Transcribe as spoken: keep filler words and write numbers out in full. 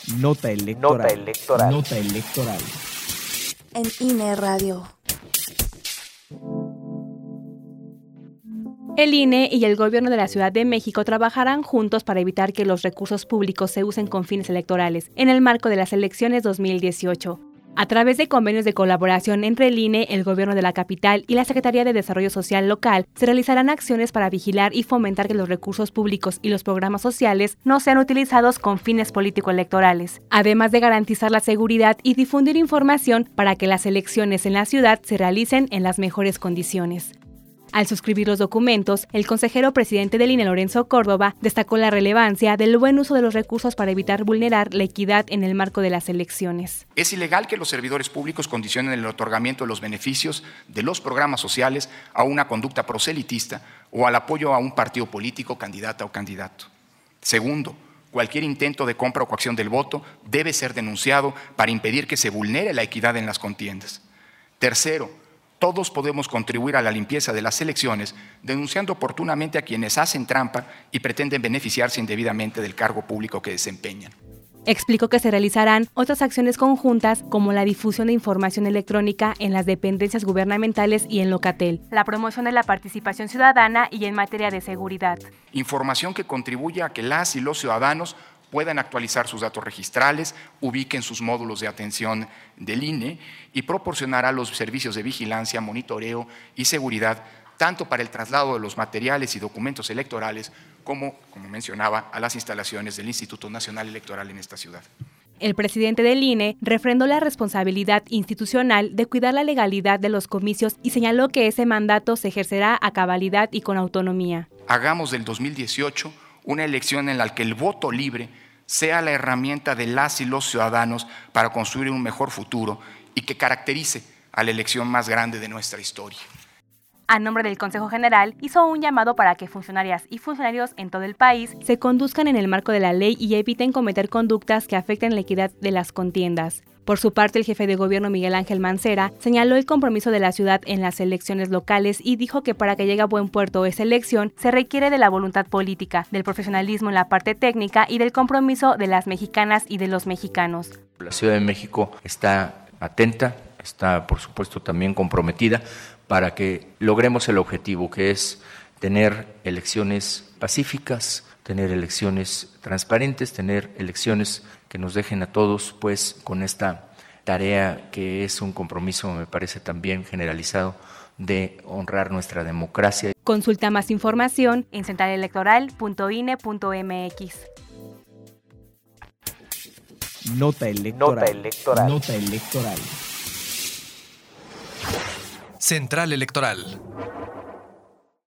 Nota electoral. Nota electoral. Nota electoral. En I N E Radio. El I N E y el Gobierno de la Ciudad de México trabajarán juntos para evitar que los recursos públicos se usen con fines electorales en el marco de las elecciones dos mil dieciocho. A través de convenios de colaboración entre el I N E, el Gobierno de la Capital y la Secretaría de Desarrollo Social Local, se realizarán acciones para vigilar y fomentar que los recursos públicos y los programas sociales no sean utilizados con fines político-electorales, además de garantizar la seguridad y difundir información para que las elecciones en la ciudad se realicen en las mejores condiciones. Al suscribir los documentos, el consejero presidente del I N E, Lorenzo Córdoba, destacó la relevancia del buen uso de los recursos para evitar vulnerar la equidad en el marco de las elecciones. Es ilegal que los servidores públicos condicionen el otorgamiento de los beneficios de los programas sociales a una conducta proselitista o al apoyo a un partido político, candidata o candidato. Segundo, cualquier intento de compra o coacción del voto debe ser denunciado para impedir que se vulnere la equidad en las contiendas. Tercero, todos podemos contribuir a la limpieza de las elecciones denunciando oportunamente a quienes hacen trampa y pretenden beneficiarse indebidamente del cargo público que desempeñan. Explicó que se realizarán otras acciones conjuntas como la difusión de información electrónica en las dependencias gubernamentales y en Locatel, la promoción de la participación ciudadana y en materia de seguridad. Información que contribuya a que las y los ciudadanos puedan actualizar sus datos registrales, ubiquen sus módulos de atención del I N E y proporcionará los servicios de vigilancia, monitoreo y seguridad, tanto para el traslado de los materiales y documentos electorales como, como mencionaba, a las instalaciones del Instituto Nacional Electoral en esta ciudad. El presidente del I N E refrendó la responsabilidad institucional de cuidar la legalidad de los comicios y señaló que ese mandato se ejercerá a cabalidad y con autonomía. Hagamos del dos mil dieciocho una elección en la que el voto libre sea la herramienta de las y los ciudadanos para construir un mejor futuro y que caracterice a la elección más grande de nuestra historia. A nombre del Consejo General, hizo un llamado para que funcionarias y funcionarios en todo el país se conduzcan en el marco de la ley y eviten cometer conductas que afecten la equidad de las contiendas. Por su parte, el jefe de gobierno Miguel Ángel Mancera señaló el compromiso de la ciudad en las elecciones locales y dijo que para que llegue a buen puerto esa elección se requiere de la voluntad política, del profesionalismo en la parte técnica y del compromiso de las mexicanas y de los mexicanos. La Ciudad de México está atenta, está por supuesto también comprometida para que logremos el objetivo, que es tener elecciones pacíficas, tener elecciones transparentes, tener elecciones que nos dejen a todos pues con esta tarea que es un compromiso, me parece también generalizado, de honrar nuestra democracia. Consulta más información en central electoral punto i n e punto m x. Nota electoral. Nota electoral. Nota electoral. Central Electoral.